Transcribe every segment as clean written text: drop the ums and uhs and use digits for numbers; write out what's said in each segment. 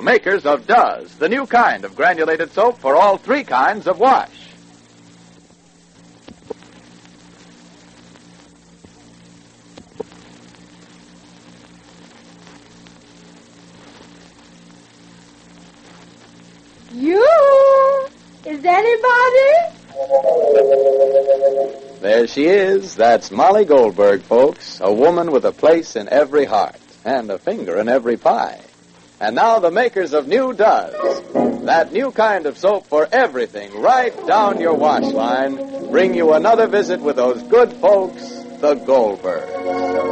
Global, makers of Does, the new kind of granulated soap for all three kinds of wash. Is anybody? There she is. That's Molly Goldberg, folks. A woman with a place in every heart and a finger in every pie. And now the makers of New Does, that new kind of soap for everything right down your wash line, bring you another visit with those good folks, the Goldbergs.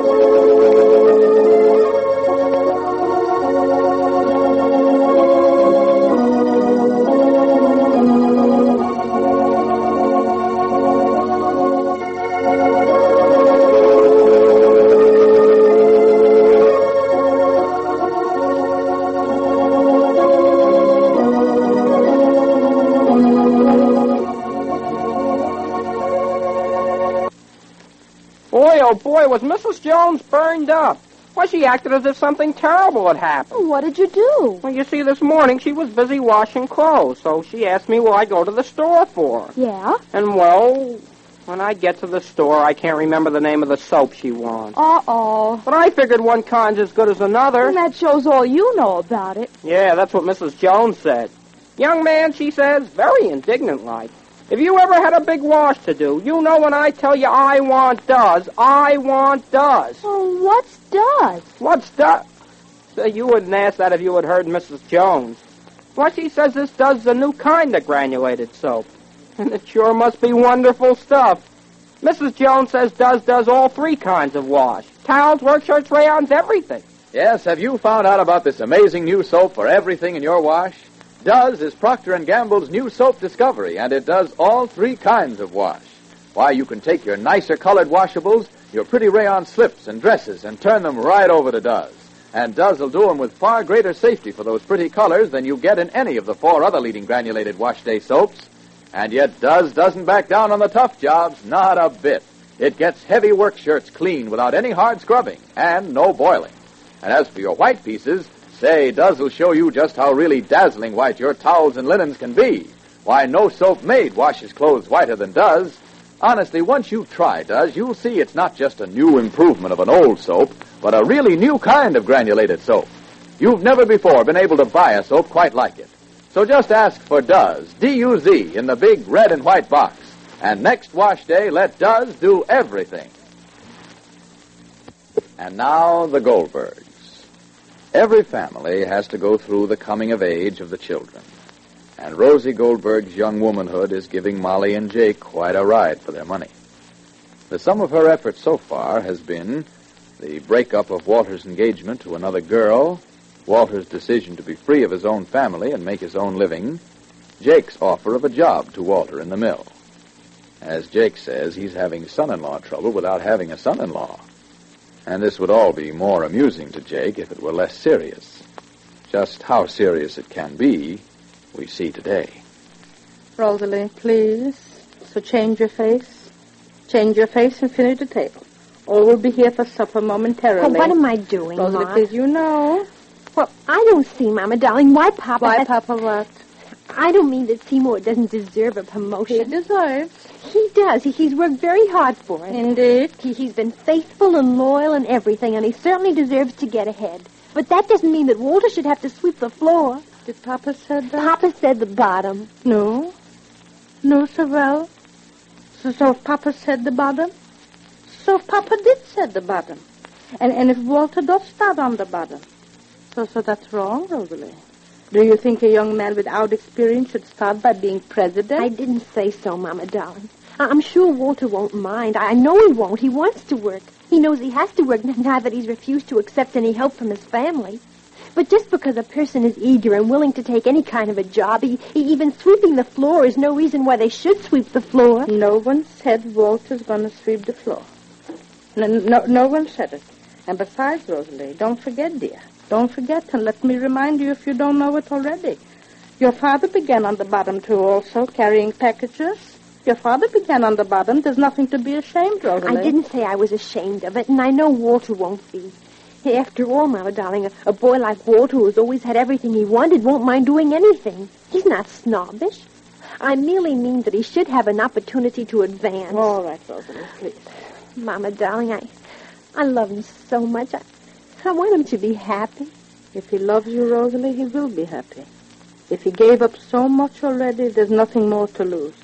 Oh, boy, was Mrs. Jones burned up. Why, she acted as if something terrible had happened. What did you do? Well, you see, this morning she was busy washing clothes, so she asked me what I go to the store for. Yeah? And, well, when I get to the store, I can't remember the name of the soap she wants. Uh-oh. But I figured one kind's as good as another. And that shows all you know about it. Yeah, that's what Mrs. Jones said. Young man, she says, very indignant-like. If you ever had a big wash to do, you know when I tell you I want Does, I want Does. Oh, what's Does? What's Does? So you wouldn't ask that if you had heard Mrs. Jones. Well, she says this Does is a new kind of granulated soap. And it sure must be wonderful stuff. Mrs. Jones says does all three kinds of wash. Towels, work shirts, rayons, everything. Yes, have you found out about this amazing new soap for everything in your wash? Does is Procter & Gamble's new soap discovery, and it does all three kinds of wash. Why, you can take your nicer colored washables, your pretty rayon slips and dresses, and turn them right over to Does. And Does will do them with far greater safety for those pretty colors than you get in any of the four other leading granulated wash day soaps. And yet Does doesn't back down on the tough jobs, not a bit. It gets heavy work shirts clean without any hard scrubbing, and no boiling. And as for your white pieces, say, Does will show you just how really dazzling white your towels and linens can be. Why, no soap made washes clothes whiter than Does. Honestly, once you try Does, you'll see it's not just a new improvement of an old soap, but a really new kind of granulated soap. You've never before been able to buy a soap quite like it. So just ask for Does, D-U-Z, in the big red and white box. And next wash day, let Does do everything. And now, the Goldbergs. Every family has to go through the coming of age of the children. And Rosie Goldberg's young womanhood is giving Molly and Jake quite a ride for their money. The sum of her efforts so far has been the breakup of Walter's engagement to another girl, Walter's decision to be free of his own family and make his own living, Jake's offer of a job to Walter in the mill. As Jake says, he's having son-in-law trouble without having a son-in-law. And this would all be more amusing to Jake if it were less serious. Just how serious it can be, we see today. Rosalie, please. So change your face. Change your face and finish the table. All will be here for supper momentarily. Well, what am I doing, Rosalie, Ma? please, you know. Well, I don't see, Mama, darling. Why, Papa? Why, Papa, what? I don't mean that Seymour doesn't deserve a promotion. He deserves. He does. He's worked very hard for it. Indeed. He's been faithful and loyal and everything, and he certainly deserves to get ahead. But that doesn't mean that Walter should have to sweep the floor. Did Papa said that? Papa said the bottom. No. No, so well. So if Papa said the bottom? So if Papa did said the bottom? And if Walter does start on the bottom? So that's wrong, Rosalie. Do you think a young man without experience should start by being president? I didn't say so, Mama, darling. I'm sure Walter won't mind. I know he won't. He wants to work. He knows he has to work now that he's refused to accept any help from his family. But just because a person is eager and willing to take any kind of a job, even sweeping the floor is no reason why they should sweep the floor. No one said Walter's going to sweep the floor. No one said it. And besides, Rosalie, don't forget, dear. Don't forget, and let me remind you if you don't know it already. Your father began on the bottom, too, also, carrying packages. Your father began on the bottom. There's nothing to be ashamed, Rosalie. I didn't say I was ashamed of it, and I know Walter won't be. After all, Mama, darling, a boy like Walter, who's always had everything he wanted, won't mind doing anything. He's not snobbish. I merely mean that he should have an opportunity to advance. All right, Rosalie, please. Mama, darling, I love him so much. I want him to be happy. If he loves you, Rosalie, he will be happy. If he gave up so much already, there's nothing more to lose.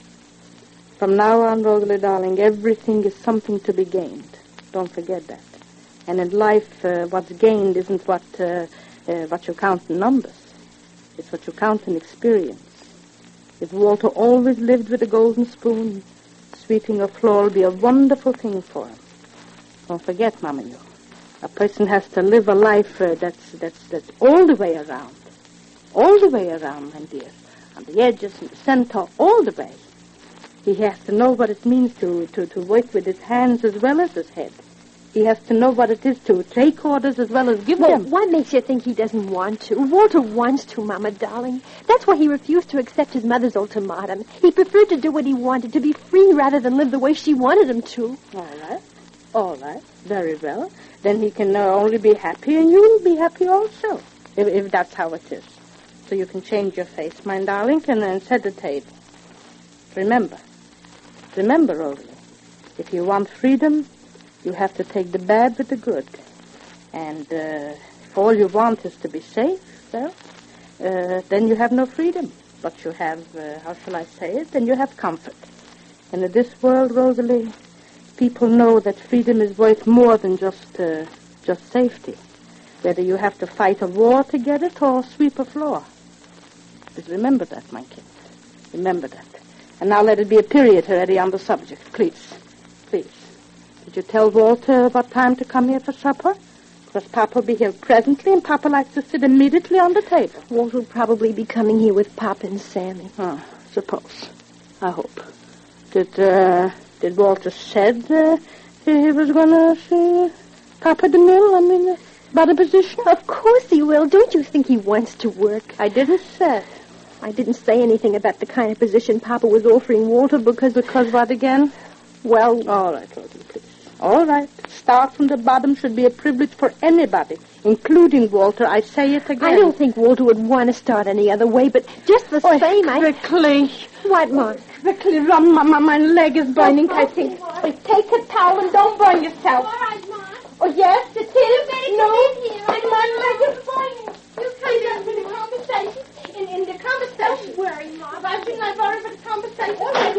From now on, Rosalie, darling, everything is something to be gained. Don't forget that. And in life, what's gained isn't what you count in numbers. It's what you count in experience. If Walter always lived with a golden spoon, sweeping a floor will be a wonderful thing for him. Don't forget, Mama, you. A person has to live a life that's all the way around. All the way around, my dear. On the edges and the center, all the way. He has to know what it means to work with his hands as well as his head. He has to know what it is to take orders as well as give them. What makes you think he doesn't want to? Walter wants to, Mama, darling. That's why he refused to accept his mother's ultimatum. He preferred to do what he wanted, to be free rather than live the way she wanted him to. All right. Very well. Then he can only be happy, and you will be happy also, if that's how it is. So you can change your face, my darling, and then set the table. Remember, Rosalie, if you want freedom, you have to take the bad with the good. And if all you want is to be safe, well, then you have no freedom. But you have, how shall I say it, then you have comfort. And in this world, Rosalie, people know that freedom is worth more than just safety. Whether you have to fight a war to get it or sweep a floor. But remember that, my kid. Remember that. And now let it be a period already on the subject, please. Please. Did you tell Walter what time to come here for supper? Because Papa will be here presently, and Papa likes to sit immediately on the table. Walter will probably be coming here with Papa and Sammy. Suppose. I hope. Did Walter said he was going to see Papa DeMille? About a position? Of course he will. Don't you think he wants to work? I didn't say. I didn't say anything about the kind of position Papa was offering Walter because... Because what again? Well... All right, Rosalie, please. All right. Start from the bottom should be a privilege for anybody, including Walter. I say it again. I don't think Walter would want to start any other way, but just the same, quickly. What, Mom? Quickly, run, Mama. My leg is burning, I think. Take a towel and don't burn yourself. All right, Mom. Oh, yes, it is. You better come in here. My leg is burning. You come up in the conversation. In the conversation. Don't worry, Mom. I think I've already been conversation.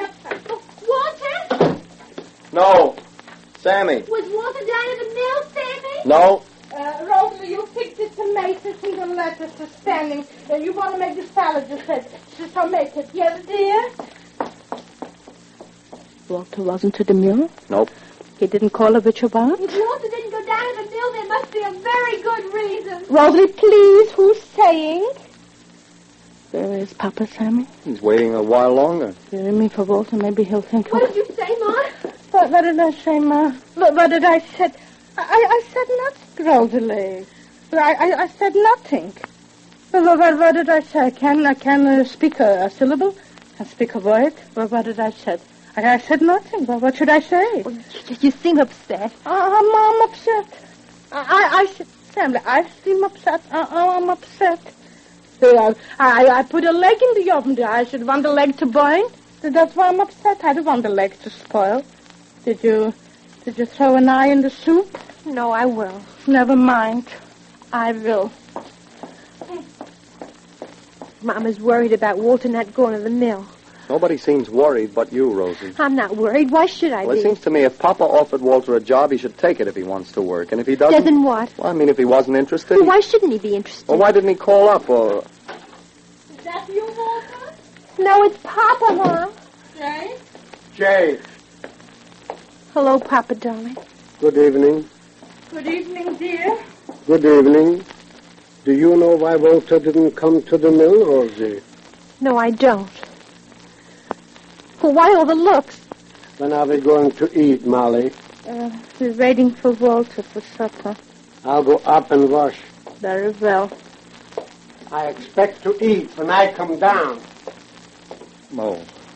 Walter? No. Sammy. Was Walter down at the mill, Sammy? No. Rosalie, you pick the tomatoes and the lettuce are standing. You want to make the salad, you said. So make it. Yes, dear? Walter wasn't to the mill? Nope. He didn't call her with your bar? If Walter didn't go down to the mill, there must be a very good reason. Rosalie, please, who's saying? Where is Papa, Sammy? He's waiting a while longer. You mean for Walter? Maybe he'll think... What did you say, Mom? What did I say, Ma? What did I say? I said nothing, Rosalie. I said nothing. What did I say? I can speak a syllable? Can speak a word? What did I say? I said nothing. What should I say? Well, you seem upset. I'm upset. I said, Sam, I seem upset. I'm upset. I put a leg in the oven. I should want the leg to burn. That's why I'm upset. I don't want the leg to spoil. Did you throw an eye in the soup? No, I will. Never mind. I will. Mama's worried about Walter not going to the mill. Nobody seems worried but you, Rosie. I'm not worried. Why should I Well, be? it seems to me if Papa offered Walter a job, he should take it if he wants to work. And if he doesn't... Doesn't what? Well, I mean, if he wasn't interested... Well, why shouldn't he be interested? Well, why didn't he call up or... Is that you, Walter? No, it's Papa, Mom. Jay? Jay. Hello, Papa, darling. Good evening. Good evening, dear. Good evening. Do you know why Walter didn't come to the mill, Rosie? No, I don't. Well, why all the looks? When are we going to eat, Molly? We're waiting for Walter for supper. I'll go up and wash. Very well. I expect to eat when I come down. Oh,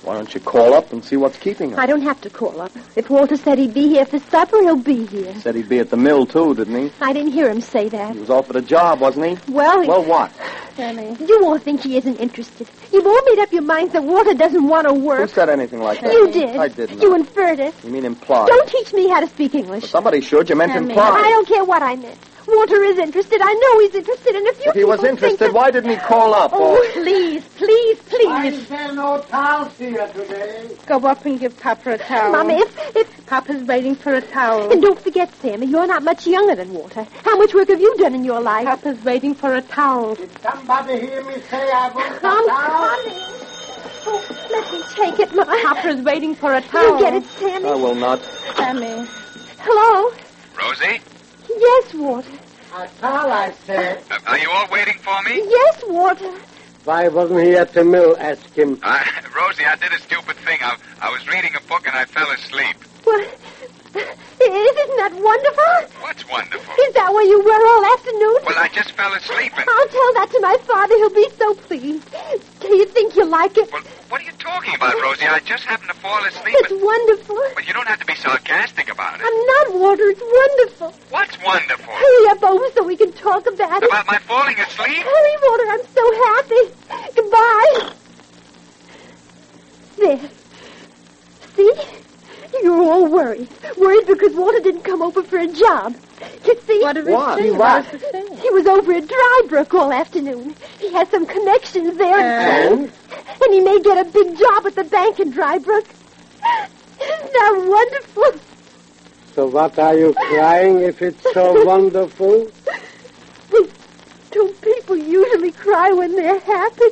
Why don't you call up and see what's keeping her? I don't have to call up. If Walter said he'd be here for supper, he'll be here. Said he'd be at the mill, too, didn't he? I didn't hear him say that. He was offered a job, wasn't he? Well, Well, what? Sammy. you all think he isn't interested. You've all made up your minds that Walter doesn't want to Who work. said anything like that? You did. I didn't. You inferred it. You mean imply? Don't teach me how to speak English. But somebody should. You meant Sammy. imply. I don't care what I meant. Walter is interested. I know he's interested. And if you If he was people think interested, that- why didn't he call up? Oh, please, please, please. there no towels here today? Go up and give Papa a towel. Mama, if... Papa's waiting for a towel. And don't forget, Sammy, you're not much younger than Walter. How much work have you done in your life? Papa's waiting for a towel. Did somebody hear me say I want I'm a towel? coming. Oh, let me take it, Mama. Papa's waiting for a towel. You get it, Sammy. I will not. Sammy. Hello? Rosie? Yes, Walter. A towel, I said. Are you all waiting for me? Yes, Walter. Why wasn't he at the mill? Ask him. Rosie, I did a stupid thing. I was reading a book and I fell asleep. What? Isn't that wonderful? What's wonderful? Is that where you were all afternoon? Well, I just fell asleep and... I'll tell that to my father. He'll be so pleased. Do you think you'll like it? Well, what are you talking about, Rosie? I just happened to fall asleep. It's wonderful. But you don't have to be sarcastic about it. I'm not, Walter. It's wonderful. What's wonderful? Hurry up over so we can talk about it. About my falling asleep? Hurry, Walter. I'm so happy. Goodbye. There. See? You're all worried. Worried because Walter didn't come over for a job. You see? What did What? it say? What? What does it say? He was over at Drybrook all afternoon. He has some connections there. And? And he may get a big job at the bank in Drybrook. Isn't that wonderful? So what are you crying if it's so wonderful? Well, don't people usually cry when they're happy?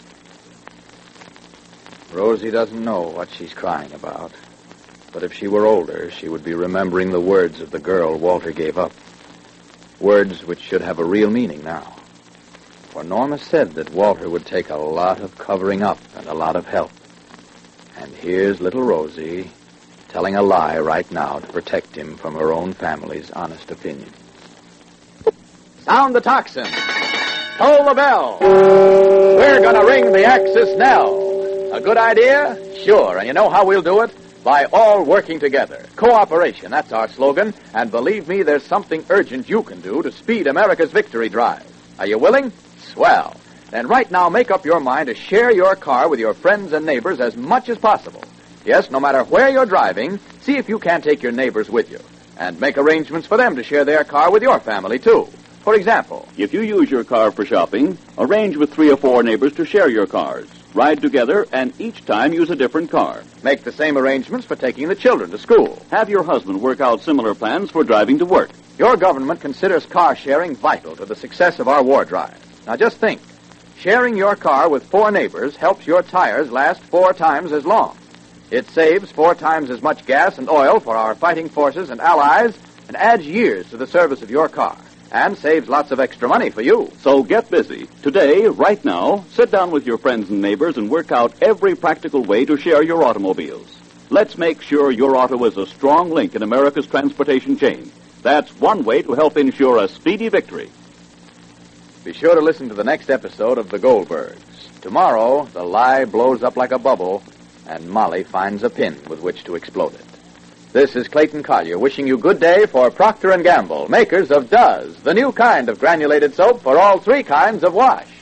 Rosie doesn't know what she's crying about. But if she were older, she would be remembering the words of the girl Walter gave up. Words which should have a real meaning now. For Norma said that Walter would take a lot of covering up and a lot of help. And here's little Rosie telling a lie right now to protect him from her own family's honest opinion. Sound the tocsin. Toll the bell. We're going to ring the Axis knell. A good idea? Sure. And you know how we'll do it? By all working together. Cooperation, that's our slogan. And believe me, there's something urgent you can do to speed America's victory drive. Are you willing? Swell. Then right now make up your mind to share your car with your friends and neighbors as much as possible. Yes, no matter where you're driving, see if you can't take your neighbors with you. And make arrangements for them to share their car with your family, too. For example, If you use your car for shopping, arrange with 3 or 4 neighbors to share your cars. Ride together and each time use a different car. make the same arrangements for taking the children to school. Have your husband work out similar plans for driving to work. Your government considers car sharing vital to the success of our war drive. Now just think. Sharing your car with 4 neighbors helps your tires last 4 times as long. It saves 4 times as much gas and oil for our fighting forces and allies and adds years to the service of your car. And saves lots of extra money for you. So get busy. Today, right now, sit down with your friends and neighbors and work out every practical way to share your automobiles. Let's make sure your auto is a strong link in America's transportation chain. That's one way to help ensure a speedy victory. Be sure to listen to the next episode of The Goldbergs. Tomorrow, the lie blows up like a bubble, and Molly finds a pin with which to explode it. This is Clayton Collier wishing you good day for Procter & Gamble, makers of Does, the new kind of granulated soap for all 3 kinds of wash.